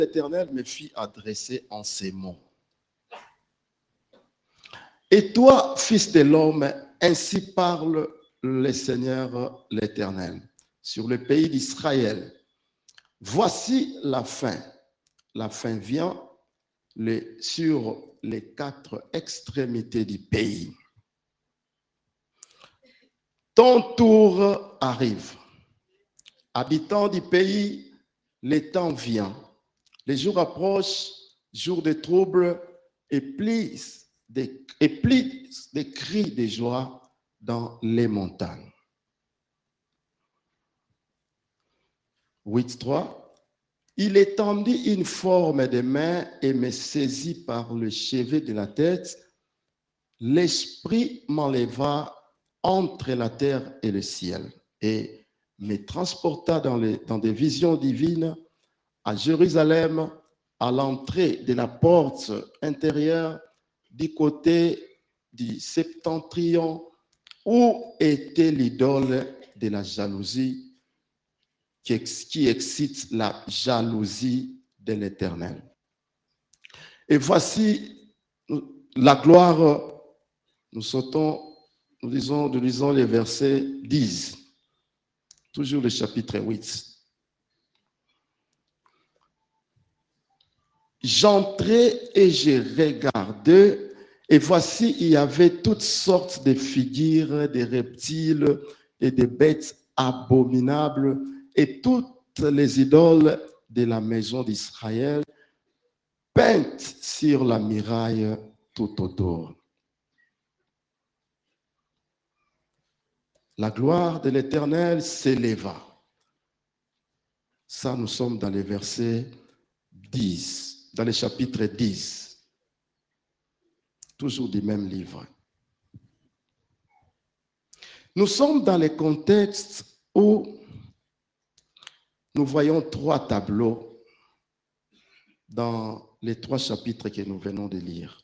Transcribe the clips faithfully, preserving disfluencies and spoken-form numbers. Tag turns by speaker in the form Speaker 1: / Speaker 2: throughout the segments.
Speaker 1: l'Éternel me fit adresser en ces mots. Et toi, fils de l'homme, ainsi parle le Seigneur l'Éternel sur le pays d'Israël. Voici la fin. La fin vient les, sur les quatre extrémités du pays. Ton tour arrive. Habitants du pays, le temps vient. Les jours approchent, jours de troubles, et plissent des, et plissent des cris de joie dans les montagnes. huit trois. Il étendit une forme de main et me saisit par le chevet de la tête. L'esprit m'enleva entre la terre et le ciel et me transporta dans, les, dans des visions divines à Jérusalem, à l'entrée de la porte intérieure du côté du septentrion où était l'idole de la jalousie qui excite la jalousie de l'Éternel. Et voici la gloire, nous sautons, nous lisons, nous lisons les versets dix, toujours le chapitre huit. J'entrai et j'ai regardé, et voici, il y avait toutes sortes de figures, de reptiles et de bêtes abominables, et toutes les idoles de la maison d'Israël peintes sur la muraille tout autour. La gloire de l'Éternel s'éleva. Ça, nous sommes dans les versets dix, dans le chapitre dix, toujours du même livre. Nous sommes dans le contexte où nous voyons trois tableaux dans les trois chapitres que nous venons de lire.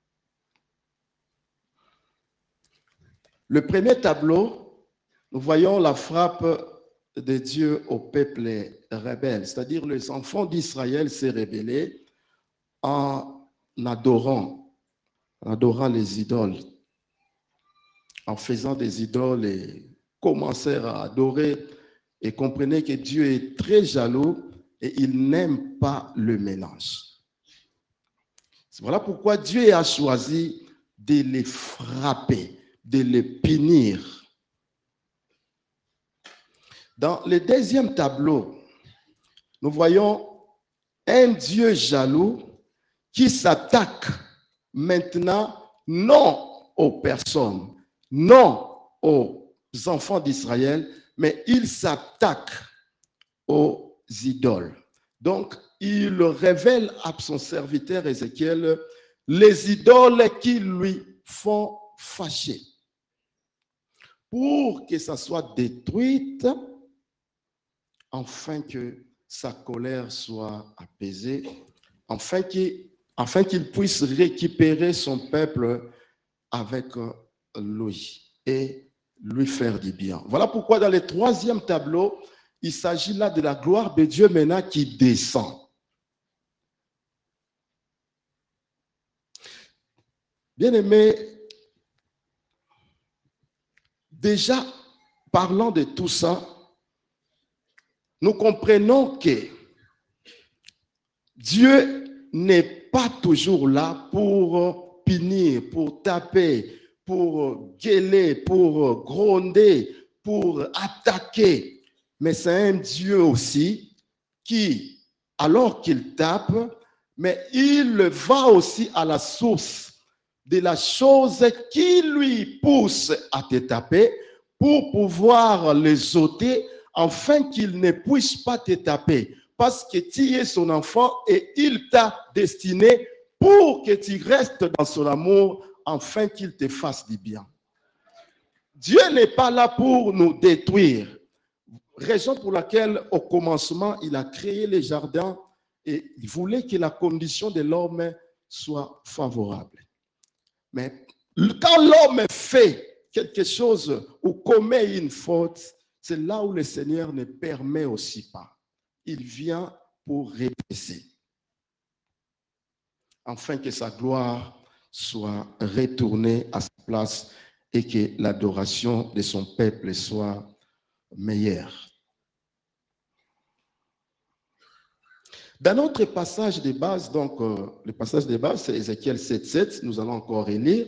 Speaker 1: Le premier tableau, nous voyons la frappe de Dieu au peuple rebelle, c'est-à-dire les enfants d'Israël s'est rebellés en adorant, en adorant les idoles, en faisant des idoles et commencèrent à adorer. Et comprenez que Dieu est très jaloux et il n'aime pas le mélange. Voilà pourquoi Dieu a choisi de les frapper, de les punir. Dans le deuxième tableau, nous voyons un Dieu jaloux qui s'attaque maintenant non aux personnes, non aux enfants d'Israël, mais il s'attaque aux idoles. Donc, il révèle à son serviteur Ézéchiel les idoles qui lui font fâcher. Pour que ça soit détruite, afin que sa colère soit apaisée, afin qu'il, afin qu'il puisse récupérer son peuple avec lui et lui faire du bien. Voilà pourquoi dans le troisième tableau, il s'agit là de la gloire de Dieu maintenant qui descend. Bien-aimés, déjà parlant de tout ça, nous comprenons que Dieu n'est pas toujours là pour punir, pour taper, pour gueuler, pour gronder, pour attaquer. Mais c'est un Dieu aussi qui, alors qu'il tape, mais il va aussi à la source de la chose qui lui pousse à te taper pour pouvoir les ôter afin qu'il ne puisse pas te taper. Parce que tu es son enfant et il t'a destiné pour que tu restes dans son amour afin qu'il te fasse du bien. Dieu n'est pas là pour nous détruire. Raison pour laquelle, au commencement, il a créé les jardins et il voulait que la condition de l'homme soit favorable. Mais quand l'homme fait quelque chose ou commet une faute, c'est là où le Seigneur ne permet aussi pas. Il vient pour répresser. afin que sa gloire soit retournée à sa place et que l'adoration de son peuple soit meilleure. Dans notre passage de base, donc euh, le passage de base, c'est Ézéchiel sept, sept, nous allons encore relire.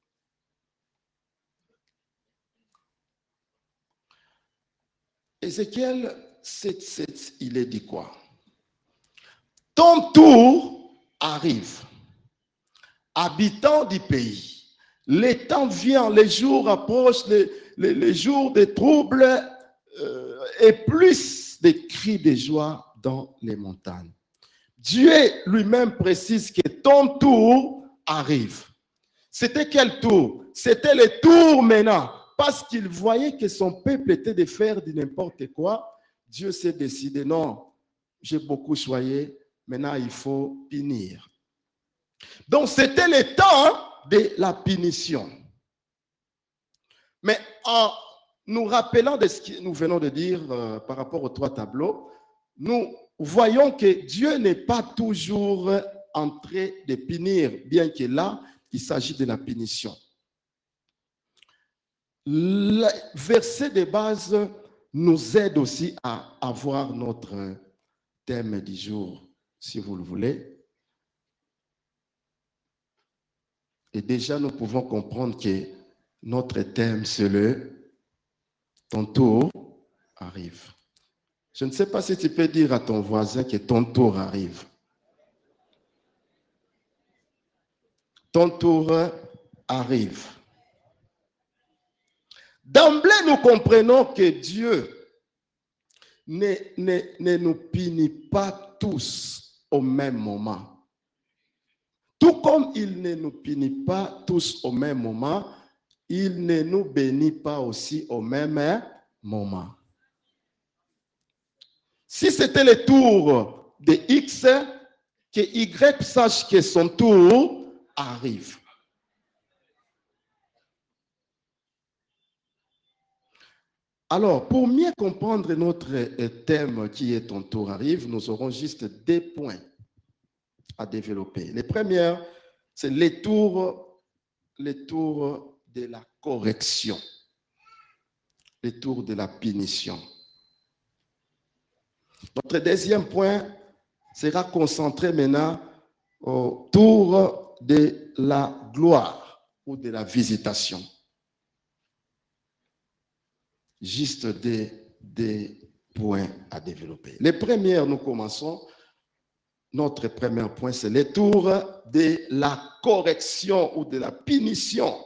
Speaker 1: Ézéchiel sept, sept, il est dit quoi? Ton tour arrive, habitants du pays. Les temps viennent, les jours approchent, les, les, les jours des troubles euh, et plus des cris de joie dans les montagnes. Dieu lui-même précise que ton tour arrive. C'était quel tour? C'était le tour maintenant. Parce qu'il voyait que son peuple était de faire de n'importe quoi, Dieu s'est décidé, non, j'ai beaucoup choyé, maintenant il faut punir. Donc c'était le temps de la punition. Mais en nous rappelant de ce que nous venons de dire euh, par rapport aux trois tableaux, nous voyons que Dieu n'est pas toujours en train de punir, bien que là, il s'agit de la punition. Le verset de base nous aide aussi à avoir notre thème du jour, si vous le voulez. Et déjà, nous pouvons comprendre que notre thème, c'est le « ton tour arrive ». Je ne sais pas si tu peux dire à ton voisin que ton tour arrive. Ton tour arrive. D'emblée, nous comprenons que Dieu ne, ne, ne nous punit pas tous au même moment. Tout comme il ne nous punit pas tous au même moment, il ne nous bénit pas aussi au même moment. Si c'était le tour de X, que Y sache que son tour arrive. Alors, pour mieux comprendre notre thème qui est ton tour arrive, nous aurons juste deux points à développer. Le premier, c'est les tours, les tours de la correction, les tours de la punition. Notre deuxième point sera concentré maintenant autour de la gloire ou de la visitation. Juste des, des points à développer. Les premières, nous commençons. Notre premier point, c'est le tour de la correction ou de la punition.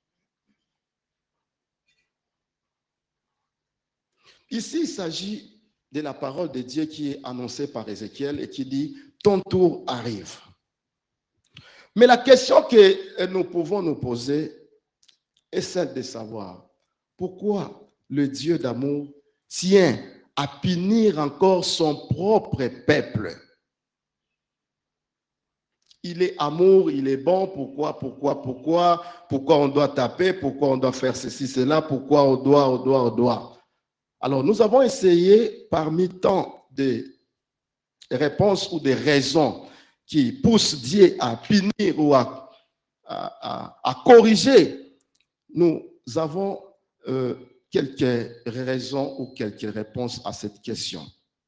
Speaker 1: Ici, il s'agit de la parole de Dieu qui est annoncée par Ézéchiel et qui dit « ton tour arrive ». Mais la question que nous pouvons nous poser est celle de savoir pourquoi le Dieu d'amour tient à punir encore son propre peuple. Il est amour, il est bon, pourquoi, pourquoi, pourquoi, pourquoi on doit taper, pourquoi on doit faire ceci, cela, pourquoi on doit, on doit, on doit. Alors, nous avons essayé, parmi tant de réponses ou des raisons qui poussent Dieu à punir ou à, à, à, à corriger, nous avons euh, quelques raisons ou quelques réponses à cette question.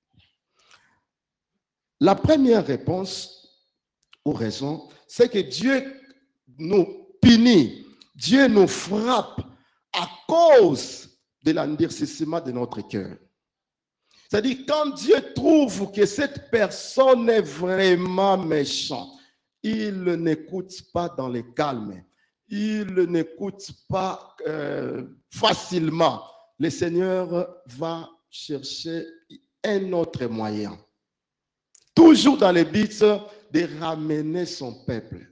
Speaker 1: La première réponse ou raison, c'est que Dieu nous punit, Dieu nous frappe à cause de l'endurcissement de notre cœur. C'est-à-dire, quand Dieu trouve que cette personne est vraiment méchante, il n'écoute pas dans le calme, il n'écoute pas euh, facilement. Le Seigneur va chercher un autre moyen. Toujours dans le but de ramener son peuple,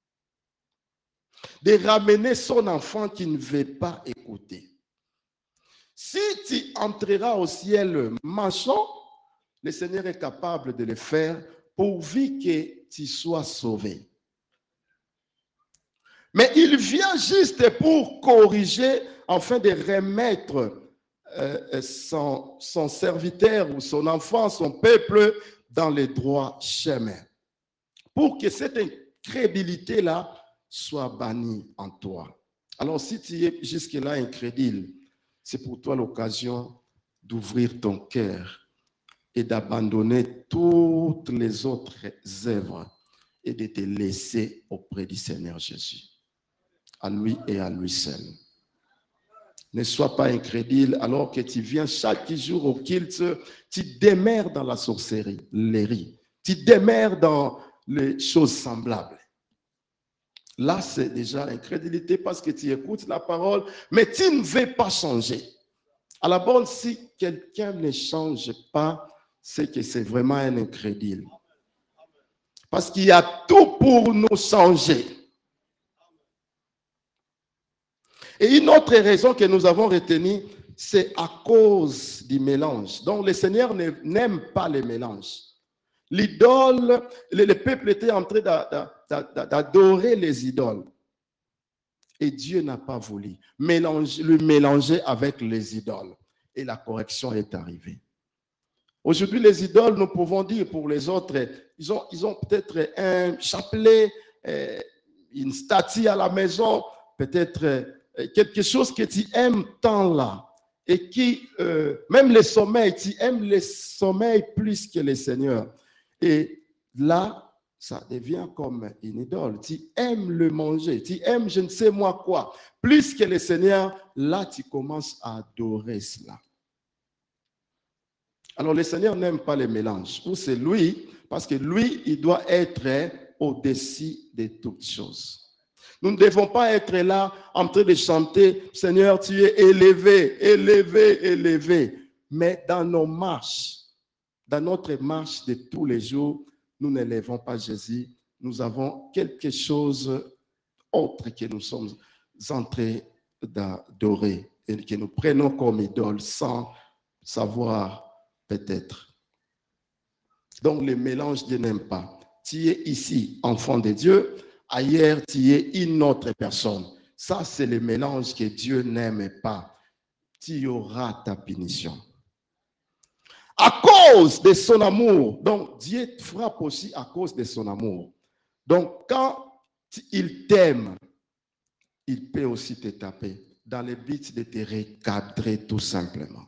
Speaker 1: de ramener son enfant qui ne veut pas écouter. Si tu entreras au ciel marchant, le Seigneur est capable de le faire pourvu que tu sois sauvé. Mais il vient juste pour corriger, afin de remettre euh, son, son serviteur ou son enfant, son peuple, dans les droits chemins. Pour que cette incrédulité-là soit bannie en toi. Alors, si tu es jusque-là incrédule, c'est pour toi l'occasion d'ouvrir ton cœur et d'abandonner toutes les autres œuvres et de te laisser auprès du Seigneur Jésus, à lui et à lui seul. Ne sois pas incrédule alors que tu viens chaque jour au culte, tu demeures dans la sorcellerie, tu demeures dans les choses semblables. Là, c'est déjà incrédulité parce que tu écoutes la parole, mais tu ne veux pas changer. À la bonne, si quelqu'un ne change pas, c'est que c'est vraiment un incrédule. Parce qu'il y a tout pour nous changer. Et une autre raison que nous avons retenue, c'est à cause du mélange. Donc, le Seigneur n'aime pas les mélanges. L'idole, le peuple était en train d'adorer les idoles. Et Dieu n'a pas voulu mélanger, le mélanger avec les idoles. Et la correction est arrivée. Aujourd'hui, les idoles, nous pouvons dire pour les autres, ils ont, ils ont peut-être un chapelet, euh, une statue à la maison, peut-être euh, quelque chose que tu aimes tant là. Et qui, euh, même le sommeil, tu aimes le sommeil plus que le Seigneur. Et là, ça devient comme une idole. Tu aimes le manger, tu aimes je ne sais moi quoi. Plus que le Seigneur, là, tu commences à adorer cela. Alors, le Seigneur n'aime pas les mélanges. Ou c'est lui, parce que lui, il doit être au-dessus de toutes choses. Nous ne devons pas être là en train de chanter, Seigneur, tu es élevé, élevé, élevé. Mais dans nos marches, dans notre marche de tous les jours, nous n'élevons pas Jésus. Nous avons quelque chose autre que nous sommes en train d'adorer et que nous prenons comme idole sans savoir peut-être. Donc, le mélange, Dieu n'aime pas. Tu es ici, enfant de Dieu. Ailleurs, tu es une autre personne. Ça, c'est le mélange que Dieu n'aime pas. Tu auras ta punition. À cause de son amour. Donc, Dieu te frappe aussi à cause de son amour. Donc, quand il t'aime, il peut aussi te taper dans le but de te recadrer tout simplement.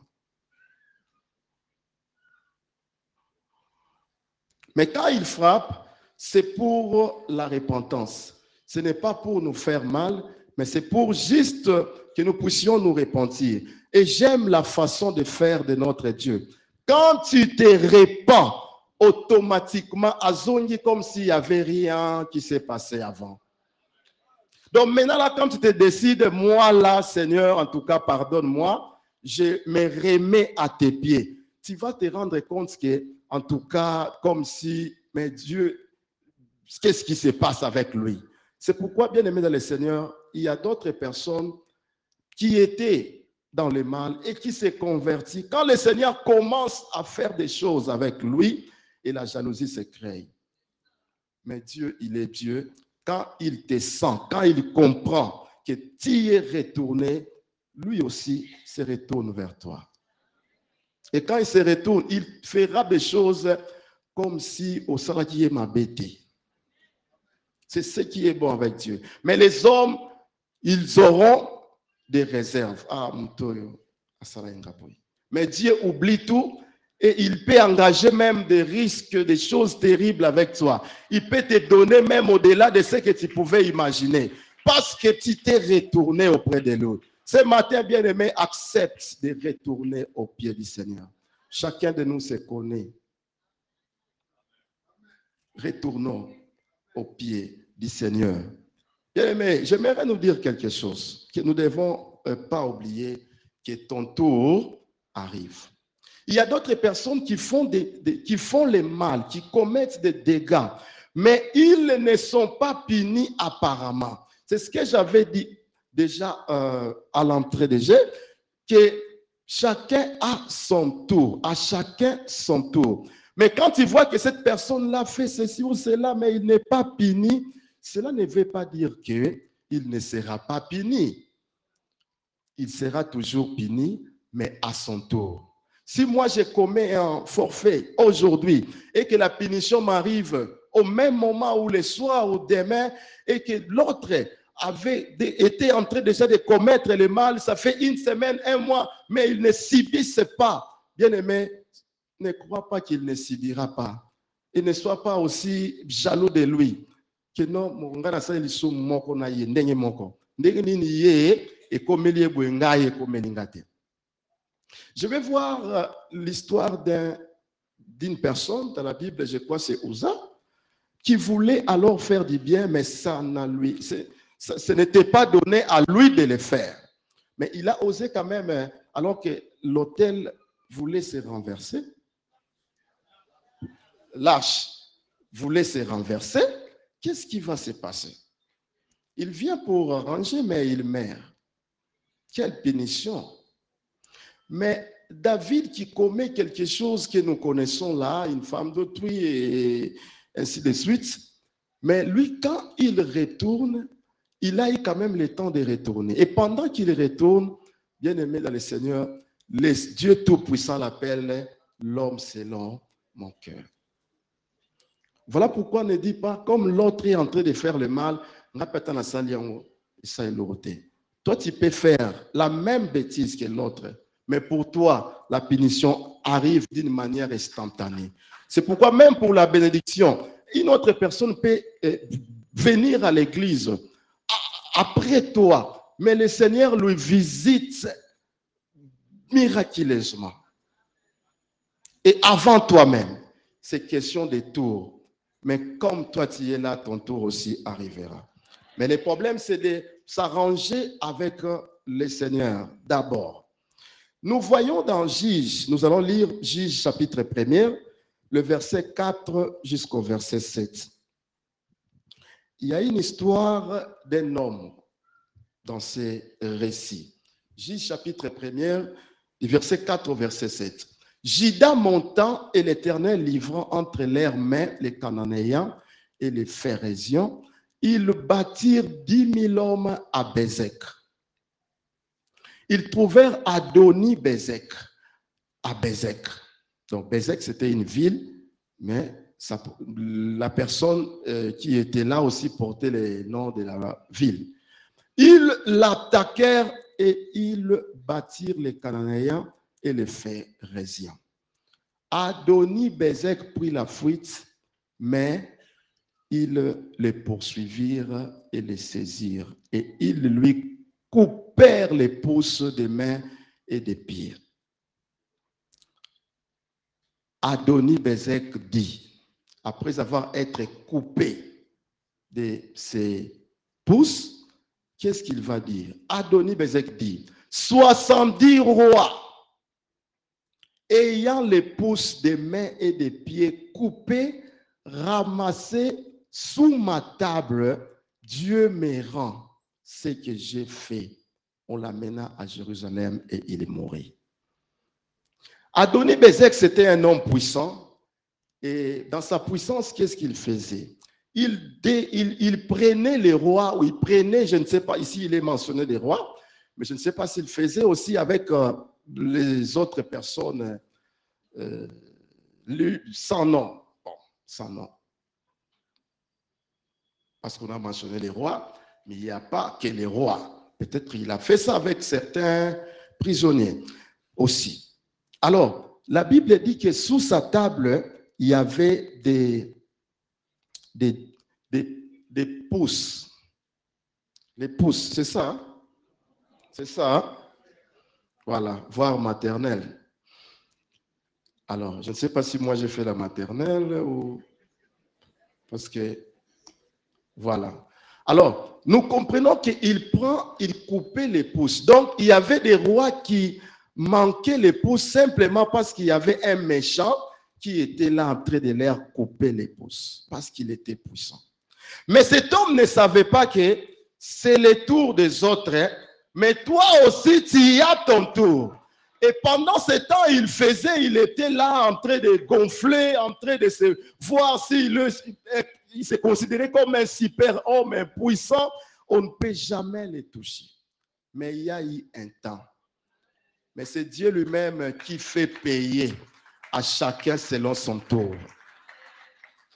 Speaker 1: Mais quand il frappe, c'est pour la repentance. Ce n'est pas pour nous faire mal, mais c'est pour juste que nous puissions nous repentir. Et j'aime la façon de faire de notre Dieu. Quand tu te répands, automatiquement, azongi comme s'il n'y avait rien qui s'est passé avant. Donc maintenant, là, quand tu te décides, moi là, Seigneur, en tout cas, pardonne-moi, je me remets à tes pieds. Tu vas te rendre compte que, en tout cas, comme si, mais Dieu, qu'est-ce qui se passe avec lui? C'est pourquoi, bien aimé dans le Seigneur, il y a d'autres personnes qui étaient dans le mal et qui se convertissent. Quand le Seigneur commence à faire des choses avec lui, et la jalousie se crée. Mais Dieu, il est Dieu. Quand il te sent, quand il comprend que tu es retourné, lui aussi se retourne vers toi. Et quand il se retourne, il fera des choses comme si au salaki est ma bête. C'est ce qui est bon avec Dieu. Mais les hommes, ils auront des réserves. Ah, mais Dieu oublie tout et il peut engager même des risques, des choses terribles avec toi. Il peut te donner même au-delà de ce que tu pouvais imaginer. Parce que tu t'es retourné auprès de lui. Ce matin, bien-aimé, accepte de retourner au pied du Seigneur. Chacun de nous se connaît. Retournons au pied du Seigneur. Bien-aimé, j'aimerais nous dire quelque chose que nous ne devons pas oublier, que ton tour arrive. Il y a d'autres personnes qui font, des, des, qui font le mal, qui commettent des dégâts, mais ils ne sont pas punis apparemment. C'est ce que j'avais dit déjà euh, à l'entrée de jeu, que chacun a son tour, à chacun son tour. Mais quand tu vois que cette personne-là fait ceci ou cela, mais il n'est pas puni, cela ne veut pas dire qu'il ne sera pas puni. Il sera toujours puni, mais à son tour. Si moi je commets un forfait aujourd'hui et que la punition m'arrive au même moment ou le soir ou demain, et que l'autre avait été en train déjà de commettre le mal, ça fait une semaine, un mois, mais il ne subisse pas. Bien aimé, ne crois pas qu'il ne subira pas. Et ne sois pas aussi jaloux de lui. Que non, mon gars, ça il sou moko na ye ndenge moko. Ndenge nini ye et comme il est bouenga et comme l'ingate. Je vais voir euh, l'histoire d'un d'une personne dans la Bible, je crois c'est Uza, qui voulait alors faire du bien, mais ça n'a lui, ça, ce n'était pas donné à lui de le faire. Mais il a osé quand même, alors que l'autel voulait se renverser, l'arche voulait se renverser, qu'est-ce qui va se passer? Il vient pour ranger, mais il meurt. Quelle punition! Mais David qui commet quelque chose que nous connaissons là, une femme d'autrui et ainsi de suite, mais lui, quand il retourne, il a eu quand même le temps de retourner. Et pendant qu'il retourne, bien aimé dans le Seigneur, les Dieu Tout-Puissant l'appelle l'homme selon mon cœur. Voilà pourquoi on ne dit pas, comme l'autre est en train de faire le mal, toi tu peux faire la même bêtise que l'autre, mais pour toi, la punition arrive d'une manière instantanée. C'est pourquoi même pour la bénédiction, une autre personne peut venir à l'église après toi, mais le Seigneur lui visite miraculeusement. Et avant toi-même, c'est question de tour. Mais comme toi tu es là, ton tour aussi arrivera. Mais le problème, c'est de s'arranger avec le Seigneur d'abord. Nous voyons dans Juge, nous allons lire Juge chapitre un, le verset quatre jusqu'au verset sept. Il y a une histoire d'un homme dans ces récits. Juge chapitre un, verset quatre au verset sept. Juda montant et l'Éternel livrant entre leurs mains les Cananéens et les Phérésiens, ils bâtirent dix mille hommes à Bézek. Ils trouvèrent Adoni-Bézek à Bézek. Donc Bézek, c'était une ville, mais ça, la personne euh, qui était là aussi portait le nom de la ville. Ils l'attaquèrent et ils bâtirent les Cananéens et les Phérésiens. Adoni-Bézek prit la fuite, mais ils les poursuivirent et les saisirent. Et ils lui coupèrent les pouces des mains et des pieds. Adoni-Bézek dit, après avoir été coupé de ses pouces, qu'est-ce qu'il va dire? Adoni-Bézek dit, soixante-dix rois ayant les pouces des mains et des pieds coupés, ramassés sous ma table, Dieu me rend ce que j'ai fait. On l'amena à Jérusalem et il est mort. Adoni-Bézek, c'était un homme puissant. Et dans sa puissance, qu'est-ce qu'il faisait? il, dé, il, il prenait les rois, ou il prenait, je ne sais pas, ici il est mentionné des rois, mais je ne sais pas s'il faisait aussi avec euh, les autres personnes euh, sans nom. Bon, sans nom. Parce qu'on a mentionné les rois, mais il n'y a pas que les rois. Peut-être qu'il a fait ça avec certains prisonniers aussi. Alors, la Bible dit que sous sa table, il y avait des, des, des, des pouces. Les pouces, c'est ça? Hein? C'est ça? Hein? Voilà, voire maternelle. Alors, je ne sais pas si moi j'ai fait la maternelle ou... Parce que, voilà. Alors, nous comprenons qu'il prend, il coupait les pouces. Donc, il y avait des rois qui manquaient les pouces simplement parce qu'il y avait un méchant qui était là en train de leur couper les pouces, parce qu'il était puissant. Mais cet homme ne savait pas que c'est le tour des autres, hein? Mais toi aussi, tu y as ton tour. Et pendant ce temps, il faisait, il était là en train de gonfler, en train de se voir s'il il se considérait comme un super homme, un puissant. On ne peut jamais le toucher. Mais il y a eu un temps. Mais c'est Dieu lui-même qui fait payer à chacun selon son tour.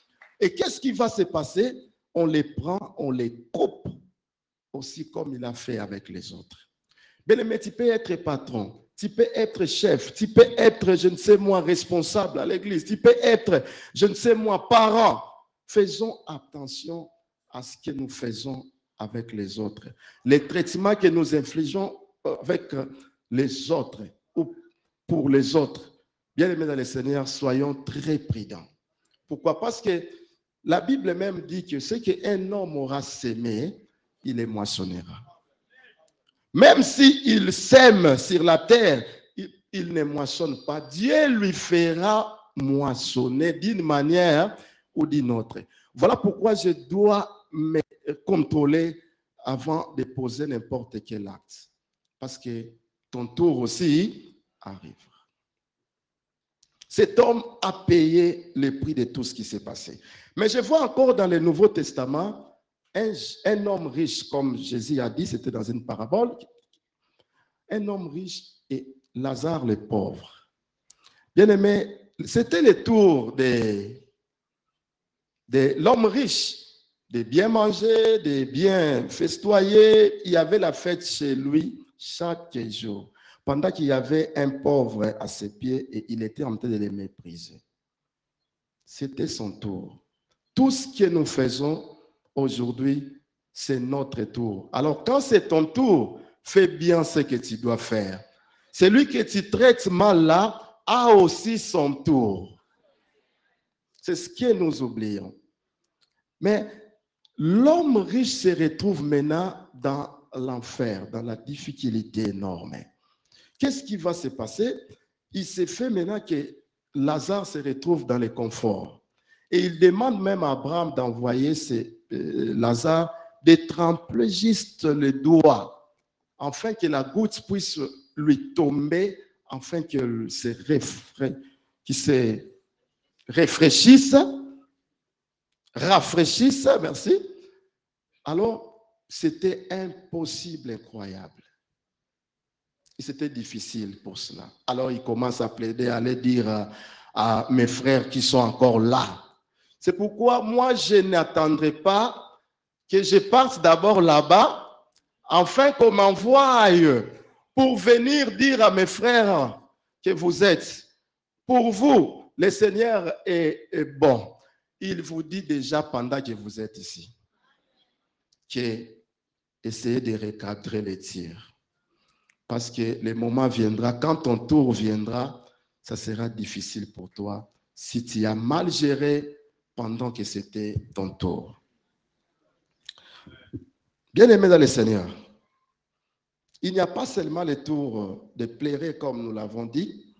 Speaker 1: Et qu'est-ce qui va se passer? On les prend, on les coupe, aussi comme il a fait avec les autres. Bien-aimé, tu peux être patron, tu peux être chef, tu peux être, je ne sais moi, responsable à l'église, tu peux être, je ne sais moi, parent. Faisons attention à ce que nous faisons avec les autres. Les traitements que nous infligeons avec les autres ou pour les autres. Bien-aimés dans le Seigneur, soyons très prudents. Pourquoi? Parce que la Bible même dit que ce qu'un homme aura sémé, il les moissonnera. Même s'il sème sur la terre, il, il ne moissonne pas. Dieu lui fera moissonner d'une manière ou d'une autre. Voilà pourquoi je dois me contrôler avant de poser n'importe quel acte. Parce que ton tour aussi arrive. Cet homme a payé le prix de tout ce qui s'est passé. Mais je vois encore dans le Nouveau Testament un, un homme riche, comme Jésus a dit, c'était dans une parabole, un homme riche et Lazare le pauvre. Bien aimé, c'était le tour de, de l'homme riche, de bien manger, de bien festoyer. Il y avait la fête chez lui chaque jour. Pendant qu'il y avait un pauvre à ses pieds et il était en train de les mépriser. C'était son tour. Tout ce que nous faisons aujourd'hui, c'est notre tour. Alors quand c'est ton tour, fais bien ce que tu dois faire. Celui que tu traites mal là a aussi son tour. C'est ce que nous oublions. Mais l'homme riche se retrouve maintenant dans l'enfer, dans la difficulté énorme. Qu'est-ce qui va se passer? Il s'est fait maintenant que Lazare se retrouve dans le confort. Et il demande même à Abraham d'envoyer euh, Lazare de tremper juste le doigt, afin que la goutte puisse lui tomber, afin qu'il se, refra... qu'il se rafraîchisse, rafraîchisse, merci. Alors, c'était impossible, incroyable. Et c'était difficile pour cela. Alors, il commence à plaider, à aller dire à, à mes frères qui sont encore là. C'est pourquoi moi, je n'attendrai pas que je parte d'abord là-bas, afin qu'on m'envoie pour venir dire à mes frères que vous êtes. Pour vous, le Seigneur est, est bon. Il vous dit déjà pendant que vous êtes ici, que essayez de recadrer les tirs. Parce que le moment viendra, quand ton tour viendra, ça sera difficile pour toi si tu as mal géré pendant que c'était ton tour. Bien-aimés dans le Seigneur, il n'y a pas seulement le tour de pleurer comme nous l'avons dit,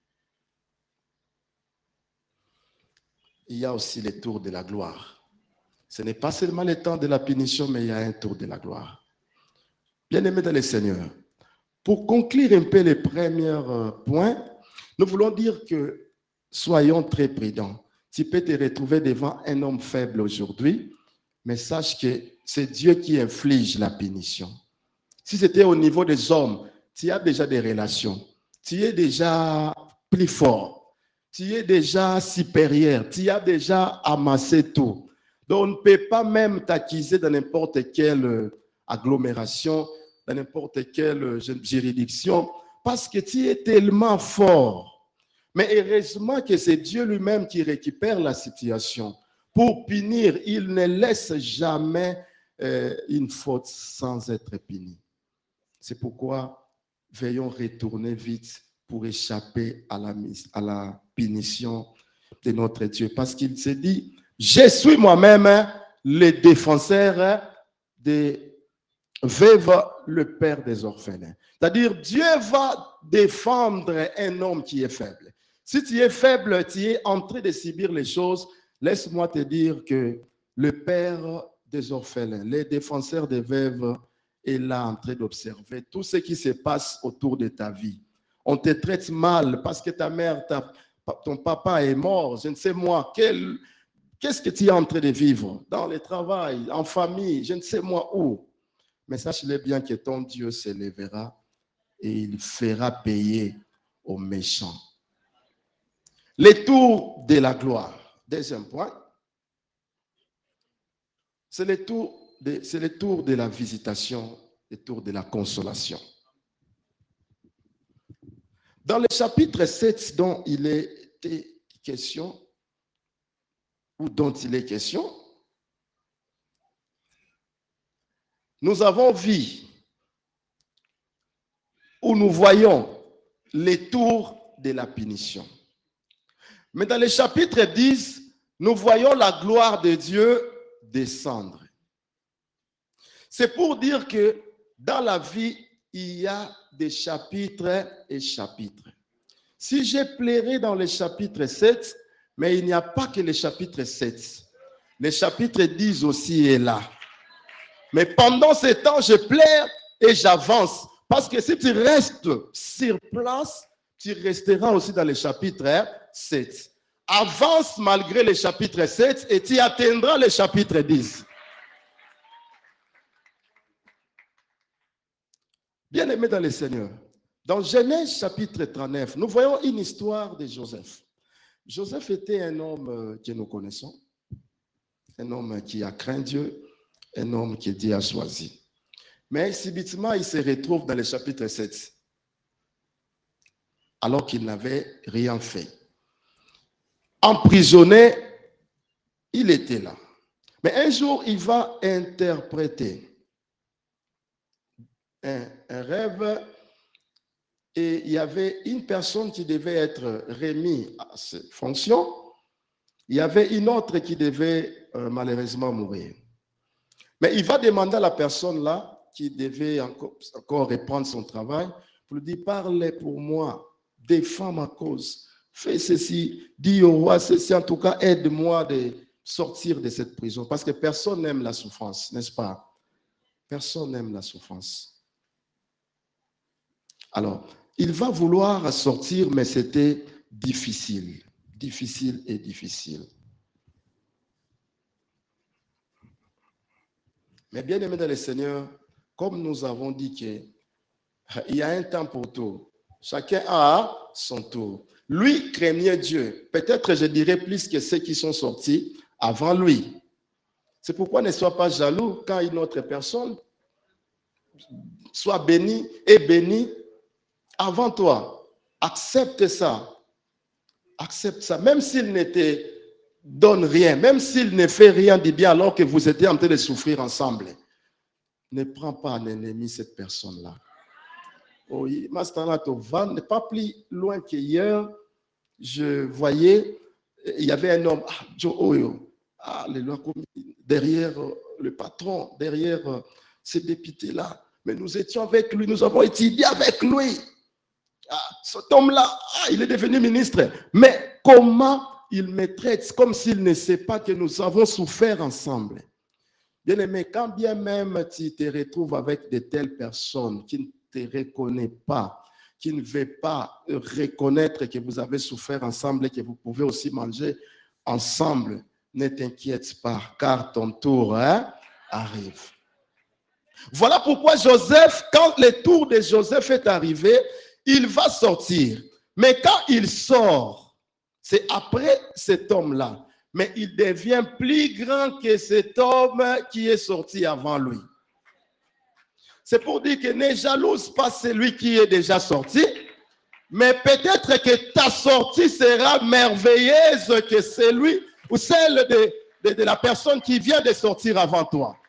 Speaker 1: il y a aussi le tour de la gloire. Ce n'est pas seulement le temps de la punition, mais il y a un tour de la gloire. Bien-aimés dans le Seigneur, pour conclure un peu les premiers points, nous voulons dire que soyons très prudents. Tu peux te retrouver devant un homme faible aujourd'hui, mais sache que c'est Dieu qui inflige la punition. Si c'était au niveau des hommes, tu as déjà des relations, tu es déjà plus fort, tu es déjà supérieur, tu as déjà amassé tout. Donc, on ne peut pas même t'accuser dans n'importe quelle agglomération, dans n'importe quelle juridiction, parce que tu es tellement fort. Mais heureusement que c'est Dieu lui-même qui récupère la situation. Pour punir, il ne laisse jamais euh, une faute sans être puni. C'est pourquoi veillons retourner vite pour échapper à la, à la punition de notre Dieu. Parce qu'il s'est dit, je suis moi-même le défenseur des veuves, le père des orphelins. C'est-à-dire, Dieu va défendre un homme qui est faible. Si tu es faible, tu es en train de subir les choses, laisse-moi te dire que le père des orphelins, les défenseurs des veuves, est là en train d'observer tout ce qui se passe autour de ta vie. On te traite mal parce que ta mère, ta, ton papa est mort, je ne sais moi, quel, qu'est-ce que tu es en train de vivre dans le travail, en famille, je ne sais moi où. Mais sache-le bien que ton Dieu se lèvera et il fera payer aux méchants. Les tours de la gloire. Deuxième point. C'est le tour de, c'est le tour de la visitation, le tour de la consolation. Dans le chapitre sept dont il est question, ou dont il est question, nous avons vu, où nous voyons les tours de la punition. Mais dans le chapitre dix, nous voyons la gloire de Dieu descendre. C'est pour dire que dans la vie, il y a des chapitres et chapitres. Si je plairais dans le chapitre sept, mais il n'y a pas que le chapitre sept. Le chapitre dix aussi est là. Mais pendant ce temps, je plaire et j'avance. Parce que si tu restes sur place, tu resteras aussi dans le chapitre sept. Avance malgré le chapitre sept et tu atteindras le chapitre dix. Bien-aimés dans le Seigneur, dans Genèse chapitre trente-neuf, nous voyons une histoire de Joseph. Joseph était un homme que nous connaissons, un homme qui a craint Dieu, un homme que Dieu a choisi. Mais subitement, il se retrouve dans le chapitre sept, alors qu'il n'avait rien fait. Emprisonné, il était là. Mais un jour, il va interpréter un, un rêve et il y avait une personne qui devait être remise à ses fonctions. Il y avait une autre qui devait euh, malheureusement mourir. Mais il va demander à la personne là, qui devait encore, encore reprendre son travail, pour lui dire, parle pour moi, défends ma cause, fais ceci, dis au roi ceci, en tout cas, aide-moi de sortir de cette prison. Parce que personne n'aime la souffrance, n'est-ce pas? Personne n'aime la souffrance. Alors, il va vouloir sortir, mais c'était difficile, difficile et difficile. Mais bien aimé dans le Seigneur, comme nous avons dit qu'il y a un temps pour tout, chacun a son tour. Lui craignait Dieu. Peut-être je dirais plus que ceux qui sont sortis avant lui. C'est pourquoi ne sois pas jaloux quand une autre personne soit bénie et bénie avant toi. Accepte ça. Accepte ça. Même s'il ne te donne rien, même s'il ne fait rien de bien alors que vous étiez en train de souffrir ensemble. Ne prends pas en ennemi cette personne-là. Oui, Mastanatovan n'est pas plus loin qu'hier. Je voyais, il y avait un homme, ah, Joe Oyo, ah, les lois derrière le patron, derrière ces députés-là. Mais nous étions avec lui, nous avons étudié avec lui. Ah, cet homme-là, ah, il est devenu ministre. Mais comment il me traite comme s'il ne sait pas que nous avons souffert ensemble? Bien aimé, quand bien même tu te retrouves avec de telles personnes qui ne te reconnaissent pas, qui ne veulent pas reconnaître que vous avez souffert ensemble et que vous pouvez aussi manger ensemble, ne t'inquiète pas, car ton tour hein, arrive. Voilà pourquoi Joseph, quand le tour de Joseph est arrivé, il va sortir. Mais quand il sort, c'est après cet homme-là. Mais il devient plus grand que cet homme qui est sorti avant lui. C'est pour dire que ne jalouse pas celui qui est déjà sorti, mais peut-être que ta sortie sera merveilleuse que celui ou celle de, de, de la personne qui vient de sortir avant toi.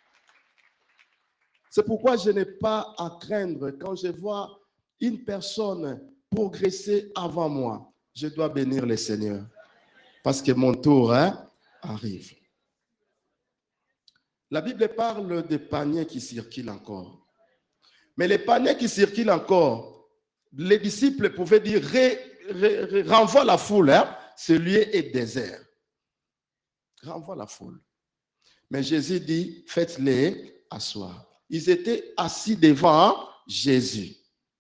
Speaker 1: C'est pourquoi je n'ai pas à craindre quand je vois une personne progresser avant moi. Je dois bénir le Seigneur. Parce que mon tour hein, arrive. La Bible parle des paniers qui circulent encore. Mais les paniers qui circulent encore, les disciples pouvaient dire, ré, ré, ré, renvoie la foule, hein, ce lieu est désert. Renvoie la foule. Mais Jésus dit, faites-les asseoir. Ils étaient assis devant Jésus.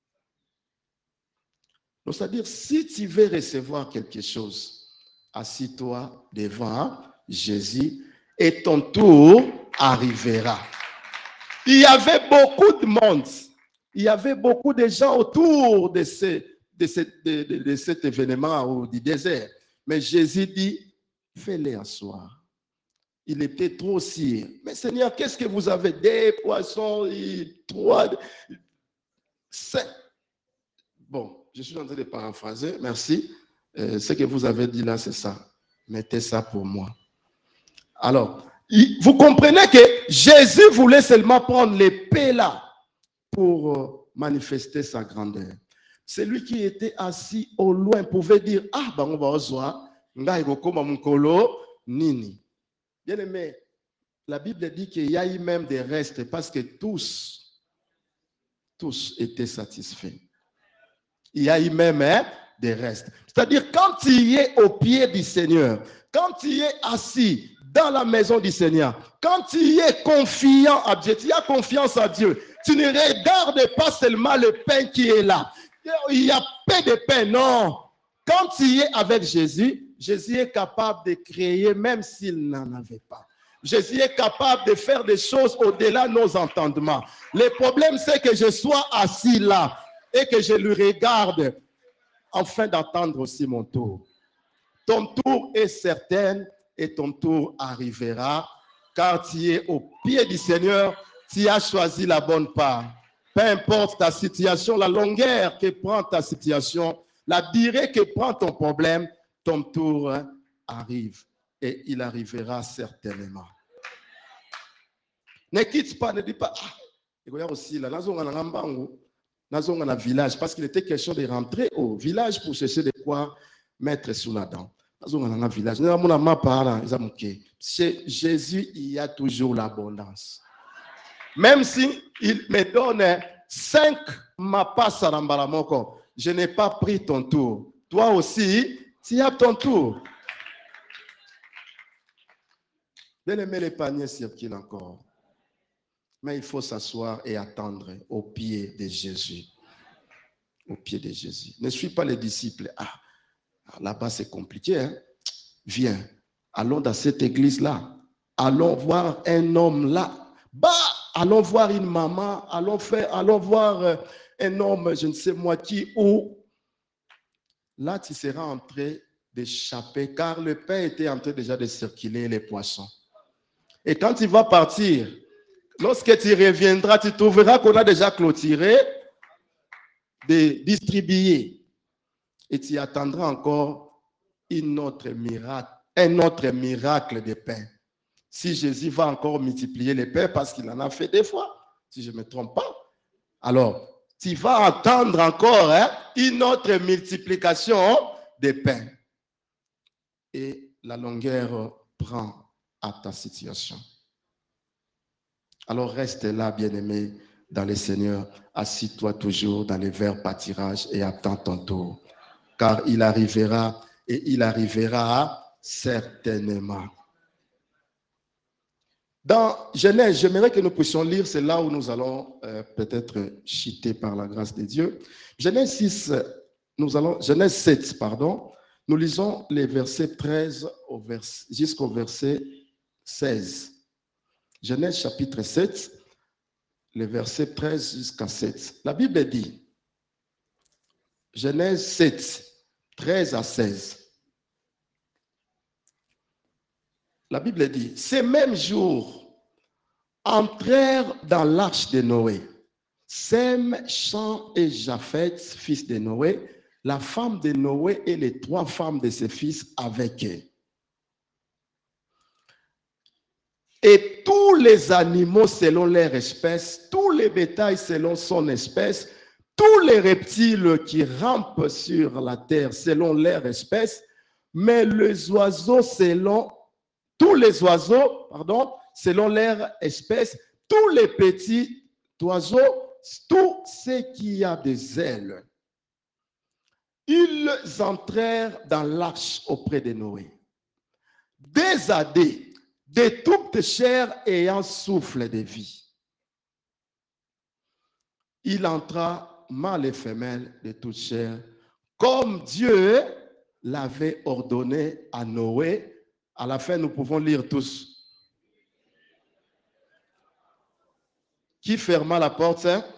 Speaker 1: Donc, c'est-à-dire, si tu veux recevoir quelque chose, assis-toi devant Jésus et ton tour arrivera. Il y avait beaucoup de monde. Il y avait beaucoup de gens autour de, ce, de, ce, de, de, de cet événement ou du désert. Mais Jésus dit, fais-les asseoir. Il était trop sire. Mais Seigneur, qu'est-ce que vous avez? Des poissons, trois, cinq. Bon, je suis en train de paraphraser, merci. Euh, ce que vous avez dit là, c'est ça. Mettez ça pour moi. Alors, vous comprenez que Jésus voulait seulement prendre l'épée là pour manifester sa grandeur. Celui qui était assis au loin pouvait dire, ah, ben on va ozoa, nga ikokoma mukolo nini. Bien aimé, la Bible dit qu'il y a eu même des restes parce que tous, tous étaient satisfaits. Il y a eu même hein, des restes. C'est-à-dire, quand tu es au pied du Seigneur, quand tu es assis dans la maison du Seigneur, quand tu es confiant à Dieu, tu as confiance à Dieu, tu ne regardes pas seulement le pain qui est là. Il y a peu de pain, non. Quand tu es avec Jésus, Jésus est capable de créer même s'il n'en avait pas. Jésus est capable de faire des choses au-delà de nos entendements. Le problème, c'est que je sois assis là et que je lui regarde afin d'attendre aussi mon tour. Ton tour est certain et ton tour arrivera car tu es au pied du Seigneur, tu as choisi la bonne part. Peu importe ta situation, la longueur que prend ta situation, la durée que prend ton problème, ton tour arrive et il arrivera certainement. Ne quitte pas, ne dis pas, ah, il y a aussi là, dans un village, parce qu'il était question de rentrer au village pour chercher de quoi mettre sous la dent. Dans un village, chez Jésus, il y a toujours l'abondance. Même si il me donne cinq mapas à l'ambalamoko, je n'ai pas pris ton tour. Toi aussi, tu as ton tour. Bien aimé, les paniers circulent encore. Mais il faut s'asseoir et attendre au pied de Jésus. Au pied de Jésus. Ne suis pas les disciples. Ah, là-bas c'est compliqué. Hein? Viens, allons dans cette église-là. Allons voir un homme là. Bah, allons voir une maman. Allons, faire, allons voir un homme, je ne sais moi qui, où. Là, tu seras en train d'échapper car le pain était en train déjà de circuler les poissons. Et quand tu vas partir, lorsque tu reviendras, tu trouveras qu'on a déjà clôturé, de distribuer. Et tu attendras encore une autre miracle, un autre miracle de pain. Si Jésus va encore multiplier les pains, parce qu'il en a fait des fois, si je ne me trompe pas, alors tu vas attendre encore hein, une autre multiplication de pains. Et la longueur prend à ta situation. Alors reste là, bien-aimé, dans le Seigneur. Assis-toi toujours dans les verts pâtirages et attends ton tour. Car il arrivera et il arrivera certainement. Dans Genèse, j'aimerais que nous puissions lire, c'est là où nous allons euh, peut-être chuter par la grâce de Dieu. Genèse six, nous allons, Genèse sept, pardon, nous lisons les versets treize au vers, jusqu'au verset seize. Genèse chapitre sept, les versets treize jusqu'à sept. La Bible dit, Genèse sept, treize à seize. La Bible dit, ces mêmes jours entrèrent dans l'arche de Noé, Sem, Cham et Japheth, fils de Noé, la femme de Noé et les trois femmes de ses fils avec eux. Et tous les animaux selon leur espèce, tous les bétails selon son espèce, tous les reptiles qui rampent sur la terre selon leur espèce, mais les oiseaux selon, tous les oiseaux, pardon, selon leur espèce, tous les petits oiseaux, tout ce qui a des ailes. Ils entrèrent dans l'arche auprès de Noé. Des adés, de toute chair ayant souffle de vie. Il entra mâle et femelle de toute chair, comme Dieu l'avait ordonné à Noé. À la fin, nous pouvons lire tous. Qui ferma la porte? Hein?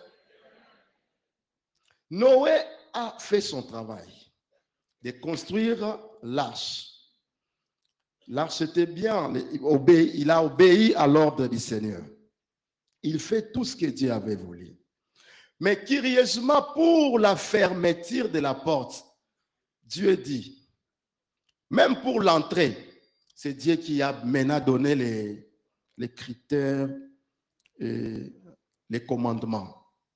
Speaker 1: Noé a fait son travail de construire l'arche. L'arche était bien, il, obéi, il a obéi à l'ordre du Seigneur. Il fait tout ce que Dieu avait voulu. Mais curieusement, pour la fermeture de la porte, Dieu dit, même pour l'entrée, c'est Dieu qui a maintenant donné les, les critères et les commandements.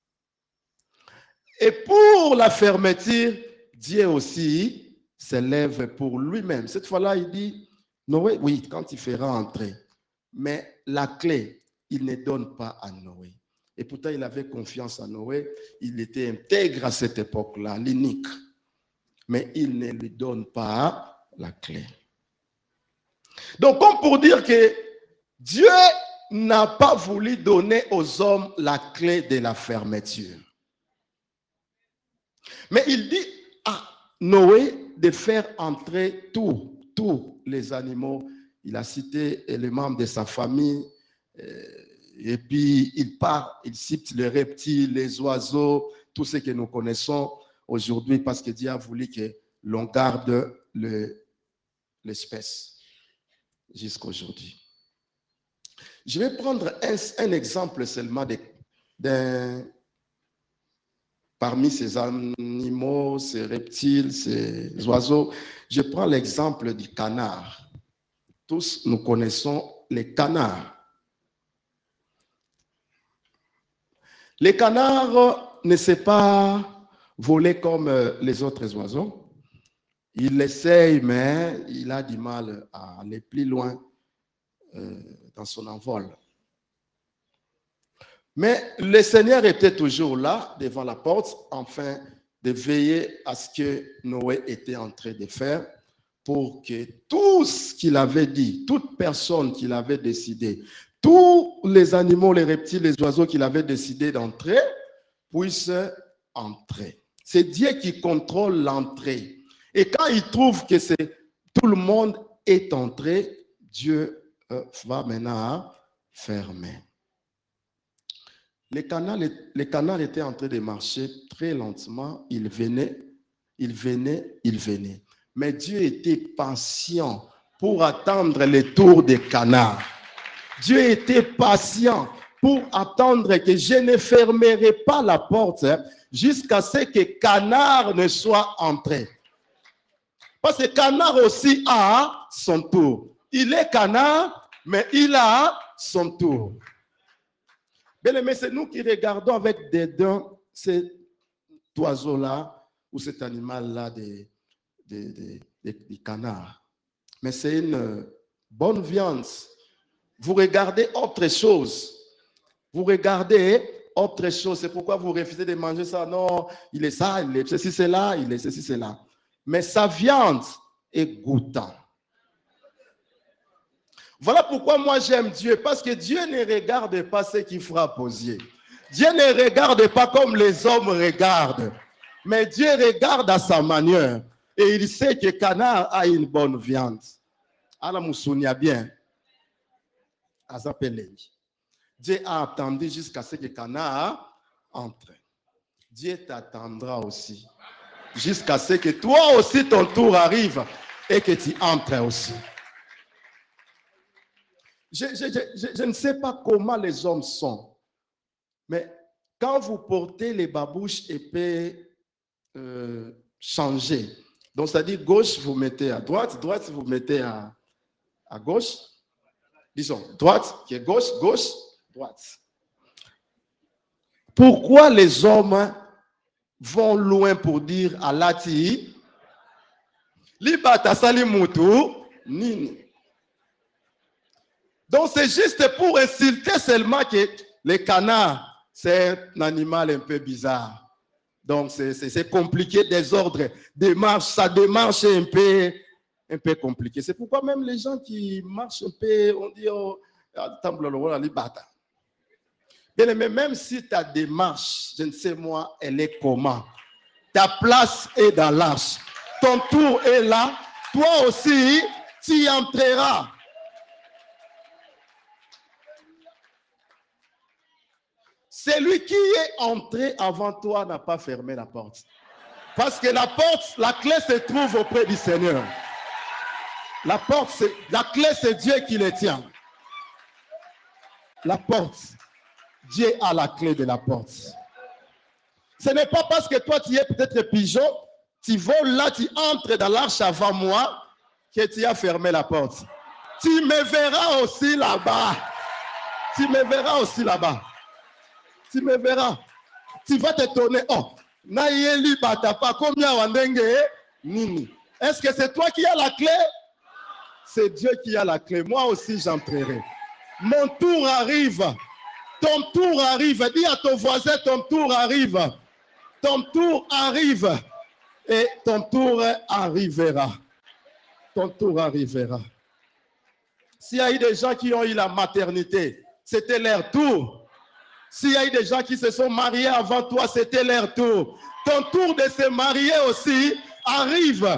Speaker 1: Et pour la fermeture, Dieu aussi s'élève pour lui-même. Cette fois-là, il dit, Noé, oui, quand il fera entrer, mais la clé, il ne donne pas à Noé. Et pourtant, il avait confiance en Noé. Il était intègre à cette époque-là, l'unique. Mais il ne lui donne pas la clé. Donc, comme pour dire que Dieu n'a pas voulu donner aux hommes la clé de la fermeture. Mais il dit à Noé de faire entrer tous, tous les animaux. Il a cité les membres de sa famille. Et puis, il part, il cite les reptiles, les oiseaux, tout ce que nous connaissons aujourd'hui parce que Dieu a voulu que l'on garde l'espèce jusqu'à aujourd'hui. Je vais prendre un, un exemple seulement de, de, parmi ces animaux, ces reptiles, ces oiseaux. Je prends l'exemple du canard. Tous nous connaissons les canards. Les canards ne savent pas voler comme les autres oiseaux. Il essaye, mais il a du mal à aller plus loin euh, dans son envol. Mais le Seigneur était toujours là, devant la porte, afin de veiller à ce que Noé était en train de faire pour que tout ce qu'il avait dit, toute personne qu'il avait décidé, tous les animaux, les reptiles, les oiseaux qu'il avait décidé d'entrer, puissent entrer. C'est Dieu qui contrôle l'entrée. Et quand il trouve que c'est, tout le monde est entré, Dieu euh, va maintenant fermer. Les canards, les, les canards étaient en train de marcher très lentement. Ils venaient, ils venaient, ils venaient. Mais Dieu était patient pour attendre le tour des canards. Dieu était patient pour attendre que je ne fermerai pas la porte hein, jusqu'à ce que canard ne soit entré. Parce que canard aussi a son tour. Il est canard, mais il a son tour. Bien aimé, c'est nous qui regardons avec des dents cet oiseau-là ou cet animal-là des, des, des, des, des canards. Mais c'est une bonne viande. Vous regardez autre chose. Vous regardez autre chose. C'est pourquoi vous refusez de manger ça. Non, il est ça, il est ceci, c'est là, il est ceci, c'est là. Mais sa viande est goûtante. Voilà pourquoi moi j'aime Dieu, parce que Dieu ne regarde pas ce qui frappe aux yeux. Dieu ne regarde pas comme les hommes regardent, mais Dieu regarde à sa manière et il sait que canard a une bonne viande. Alors, nous souvenons bien. Dieu a attendu jusqu'à ce que canard entre. Dieu t'attendra aussi jusqu'à ce que toi aussi ton tour arrive et que tu entres aussi. Je, je, je, je ne sais pas comment les hommes sont, mais quand vous portez les babouches épais euh, changer, donc c'est-à-dire gauche, vous mettez à droite, droite, vous mettez à, à gauche, disons, droite qui est gauche, gauche, droite. Pourquoi les hommes vont loin pour dire à l'ati, libata salimutu, nini. Donc, c'est juste pour insulter seulement que les canards, c'est un animal un peu bizarre. Donc, c'est compliqué, désordre, démarche, sa démarche est un peu, un peu compliquée. C'est pourquoi même les gens qui marchent un peu, on dit, oh, bien, mais même si ta démarche, je ne sais moi, elle est comment, ta place est dans l'arche, ton tour est là, toi aussi, tu y entreras. Celui qui est entré avant toi n'a pas fermé la porte. Parce que la porte, la clé se trouve auprès du Seigneur. La porte, c'est la clé, c'est Dieu qui les tient. La porte, Dieu a la clé de la porte. Ce n'est pas parce que toi, tu es peut-être pigeon, tu voles là, tu entres dans l'arche avant moi, que tu as fermé la porte. Tu me verras aussi là-bas. Tu me verras aussi là-bas. Tu me verras. Tu vas t'étonner. Oh, Naïeli Batapa, combien Wandenge Nini. Est-ce que c'est toi qui as la clé? C'est Dieu qui a la clé. Moi aussi, j'entrerai. Mon tour arrive. Ton tour arrive. Dis à ton voisin, ton tour arrive. Ton tour arrive. Et ton tour arrivera. Ton tour arrivera. S'il y a eu des gens qui ont eu la maternité, c'était leur tour. S'il y a eu des gens qui se sont mariés avant toi, c'était leur tour. Ton tour de se marier aussi arrive.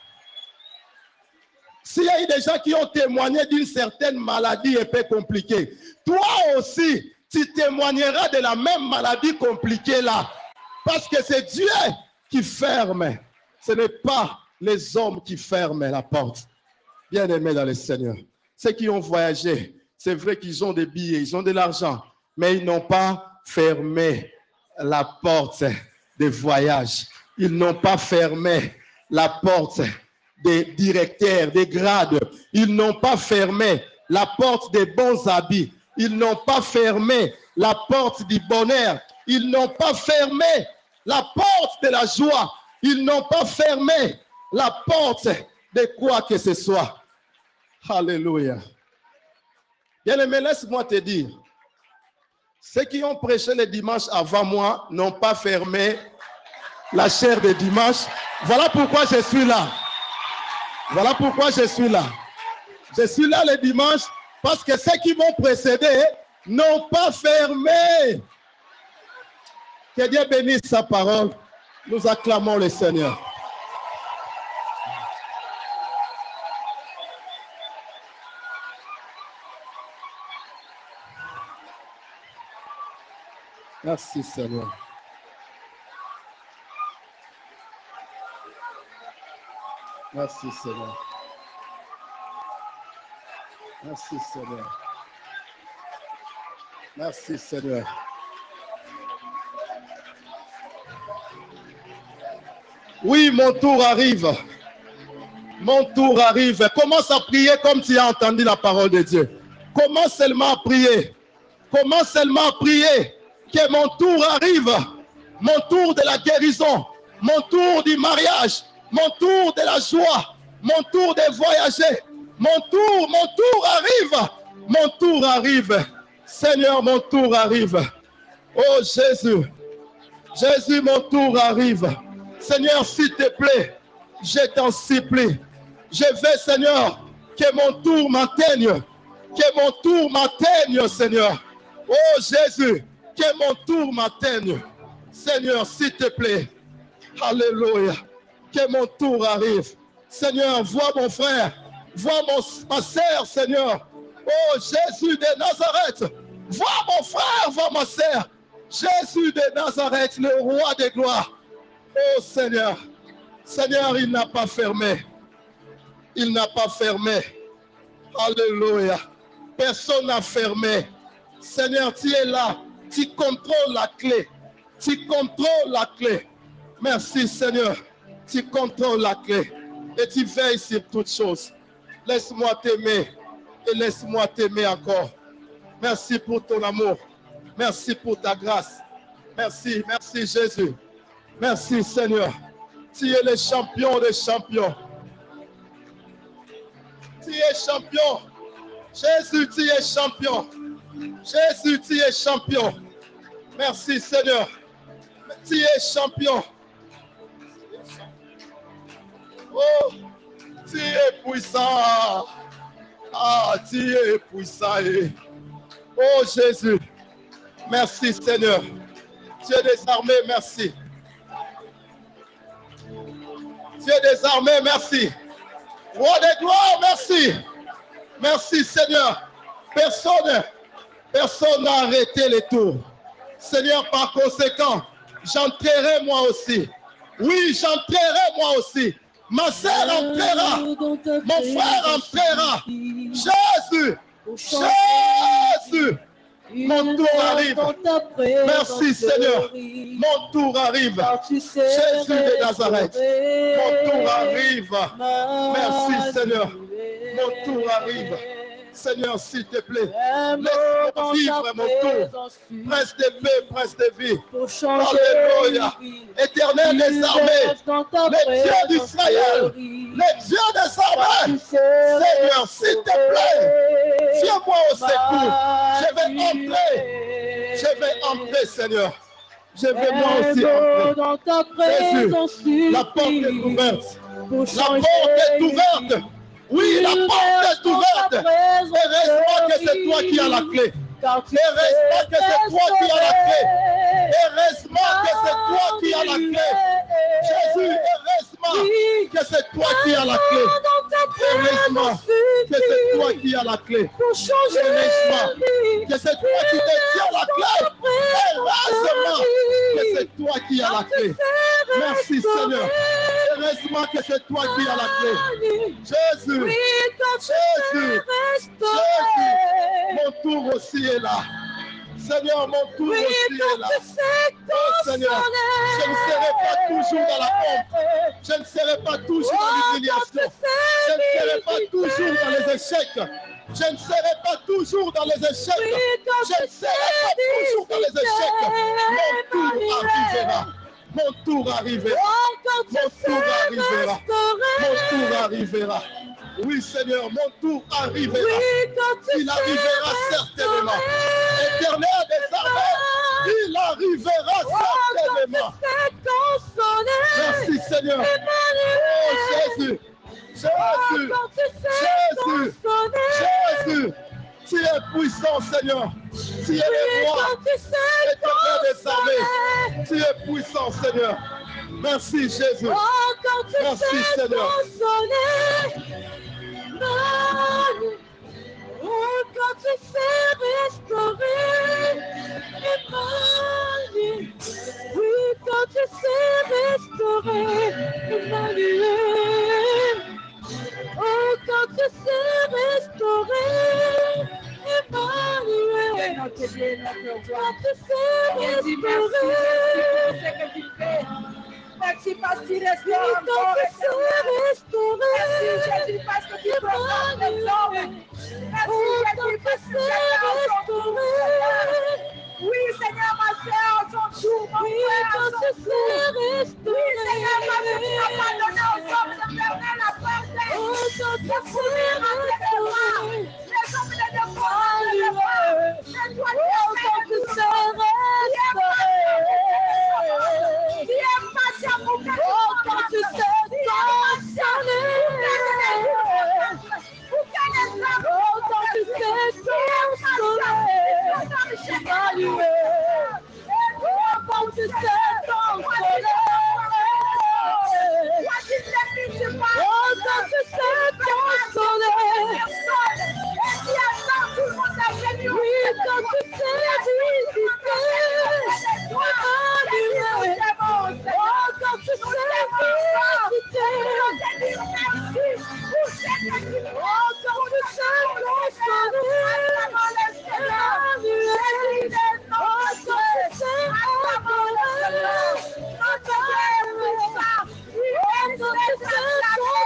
Speaker 1: S'il y a eu des gens qui ont témoigné d'une certaine maladie un peu compliquée, toi aussi, tu témoigneras de la même maladie compliquée là. Parce que c'est Dieu qui ferme. Ce n'est pas les hommes qui ferment la porte. Bien-aimés dans le Seigneur. Ceux qui ont voyagé, c'est vrai qu'ils ont des billets, ils ont de l'argent, mais ils n'ont pas fermé la porte des voyages. Ils n'ont pas fermé la porte des directeurs, des grades. Ils n'ont pas fermé la porte des bons habits. Ils n'ont pas fermé la porte du bonheur. Ils n'ont pas fermé la porte de la joie. Ils n'ont pas fermé la porte de quoi que ce soit. Alléluia. Bien-aimé, laisse-moi te dire, ceux qui ont prêché le dimanche avant moi n'ont pas fermé la chair de dimanche. Voilà pourquoi je suis là. Voilà pourquoi je suis là. Je suis là le dimanche parce que ceux qui m'ont précédé n'ont pas fermé. Que Dieu bénisse sa parole. Nous acclamons le Seigneur. Merci Seigneur. Merci Seigneur. Merci Seigneur. Merci Seigneur. Oui, mon tour arrive. Mon tour arrive. Commence à prier comme tu as entendu la parole de Dieu. Commence seulement à prier. Commence seulement à prier. Que mon tour arrive. Mon tour de la guérison. Mon tour du mariage. Mon tour de la joie. Mon tour de voyager. Mon tour, mon tour arrive. Mon tour arrive. Seigneur, mon tour arrive. Oh Jésus. Jésus, mon tour arrive. Seigneur, s'il te plaît, je t'en supplie. Je veux, Seigneur, que mon tour m'atteigne. Que mon tour m'atteigne, Seigneur. Oh Jésus, que mon tour m'atteigne. Seigneur, s'il te plaît. Alléluia. Que mon tour arrive. Seigneur, vois mon frère. Vois mon, ma sœur, Seigneur. Oh Jésus de Nazareth. Vois mon frère, vois ma sœur. Jésus de Nazareth, le roi de gloire. Oh Seigneur. Seigneur, il n'a pas fermé. Il n'a pas fermé. Alléluia. Personne n'a fermé. Seigneur, tu es là. Tu contrôles la clé. Tu contrôles la clé. Merci Seigneur. Tu contrôles la clé. Et tu veilles sur toutes choses. Laisse-moi t'aimer. Et laisse-moi t'aimer encore. Merci pour ton amour. Merci pour ta grâce. Merci, merci Jésus. Merci Seigneur. Tu es le champion des champions. Tu es champion. Jésus, tu es champion. Jésus, tu es champion. Merci Seigneur. Tu es champion. Oh, tu es puissant. Ah, tu es puissant. Oh Jésus. Merci Seigneur. Tu es désarmé, merci. Tu es désarmé, merci. Roi de gloire, merci. Merci Seigneur. Personne, personne n'a arrêté les tours. Seigneur, par conséquent, j'entrerai moi aussi. Oui, j'entrerai moi aussi Ma sœur en plaira. Mon frère en plaira. Jésus. Jésus. Mon tour arrive. Merci Seigneur. Mon tour arrive. Jésus de Nazareth. Mon tour arrive. Merci Seigneur. Mon tour arrive. Seigneur, s'il te plaît, laisse-moi vivre mon tour. Prince de paix, prince de vie. Alléluia. Éternel des armées, le Dieu d'Israël, le Dieu des armées. Seigneur, s'il te plaît, viens-moi au secours. Je vais entrer. Je vais entrer, Seigneur. Je vais moi aussi entrer. Jésus, la porte est ouverte. La porte est ouverte. Oui, la porte est ouverte. Heureusement que c'est toi qui as la clé. Heureusement que c'est toi qui as la clé. Heureusement que c'est toi qui as la clé. Jésus, heureusement que c'est toi qui as la clé. Heureusement que c'est toi qui as la clé. Heureusement que c'est toi qui détiens la clé. Heureusement que c'est toi qui as la clé. Merci Seigneur. Heureusement que c'est toi qui as la clé. Jésus, Jésus, Jésus, mon tour aussi est là. Seigneur, mon tour aussi est là. Oh Seigneur, je ne serai pas toujours dans la honte. Je ne serai pas toujours dans l'humiliation. Je ne serai pas toujours dans les échecs. Je ne serai pas toujours dans les échecs. Je ne serai pas toujours dans les échecs. Mon tour arrivera. Mon tour arrivera. Mon tour arrivera. Mon tour arrivera. Oui, Seigneur, mon tour arrivera. Il arrivera certainement. Éternel des armées, il arrivera certainement. Merci, Seigneur. Oh, Jésus. Jésus. Jésus. Jésus. Tu es puissant, Seigneur. Tu es le roi. Éternel des armées. Tu es puissant, Seigneur. Merci, Jésus. Merci, Seigneur.
Speaker 2: Oh, quand tu sais restaurer Emmanuel. Oui, quand tu sais restaurer Emmanuel. Oh, quand tu sais restaurer Emmanuel. Quand tu sais restaurer. Merci parce qu'il restaure encore. Merci Jésus parce que tu restaures les hommes. Merci Jésus parce que tu restaures. Oui Seigneur, ma soeur, son jour, mon frère, son jour. Oui Seigneur, parce que tu n'as pas donné aux hommes éternels la partage. De fournir à tes droits. Les hommes ne te font pas. C'est toi qui es restauré. Tu es patient pour que oh, quand tu sais t'enchaîner. Oh, quand tu sais t'enchaîner. Oh, quand tu sais t'enchaîner. Oh, quand tu sais t'enchaîner. Oui, quand tu sais visiter. Oh, quand tu sais visiter. Oh, quand tu sais consommer. Emmanuel. Oh, quand tu sais adorer. Oh, quand tu sais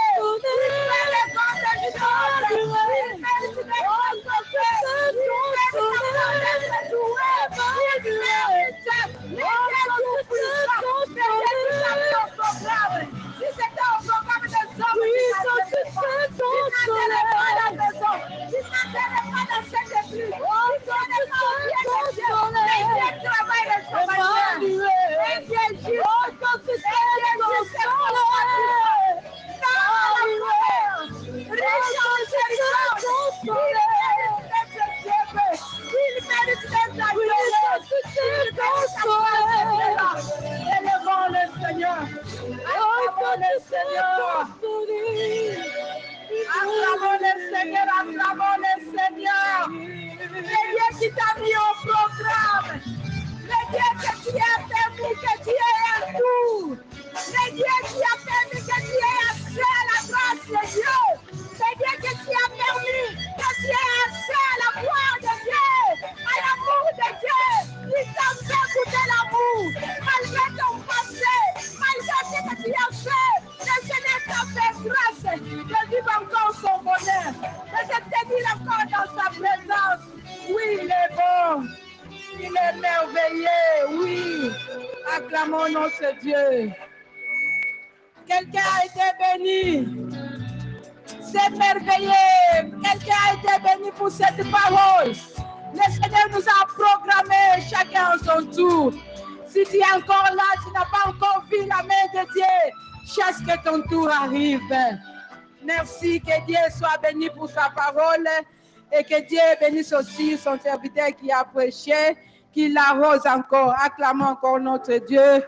Speaker 2: Élevons le Seigneur. Acclamons le Seigneur. Acclamons le Seigneur. Acclamons le Seigneur. Le Dieu qui t'a mis au programme. Le Dieu que tu as permis que tu aies un tour. Le Dieu qui a permis que tu aies accès c'est Dieu. C'est Dieu que tu as permis, que tu aies accès à la gloire de Dieu, à l'amour de Dieu. Il t'a fait goûter l'amour, malgré ton passé, malgré ce que tu as fait. Le Seigneur t'a fait grâce de vivre encore son bonheur, de se tenir encore dans sa présence. Oui, il est bon, il est merveilleux, oui. Acclamons notre Dieu. Quelqu'un a été béni. C'est merveilleux. Quelqu'un a été béni pour cette parole. Le Seigneur nous a programmé chacun à son tour. Si tu es encore là, tu n'as pas encore vu la main de Dieu, chasse que ton tour arrive. Merci, que Dieu soit béni pour sa parole et que Dieu bénisse aussi son serviteur qui a prêché, qu'il l'arrose encore. Acclamons encore notre Dieu.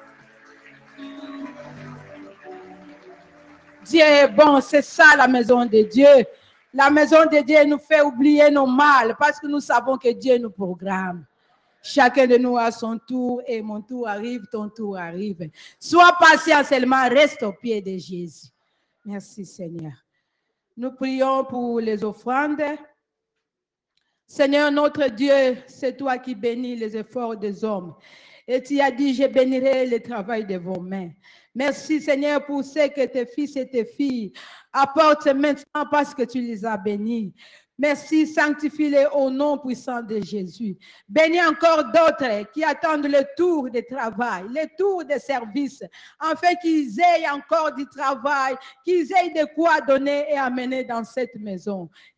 Speaker 2: Dieu est bon, c'est ça la maison de Dieu. La maison de Dieu nous fait oublier nos mal parce que nous savons que Dieu nous programme. Chacun de nous a son tour et mon tour arrive, ton tour arrive. Sois patient seulement, reste au pied de Jésus. Merci Seigneur. Nous prions pour les offrandes. Seigneur notre Dieu, c'est toi qui bénis les efforts des hommes. Et tu as dit, je bénirai le travail de vos mains. Merci Seigneur pour ce que tes fils et tes filles apportent maintenant parce que tu les as bénis. Merci, sanctifie-les au nom puissant de Jésus. Bénis encore d'autres qui attendent le tour de travail, le tour de service, afin qu'ils aient encore du travail, qu'ils aient de quoi donner et amener dans cette maison.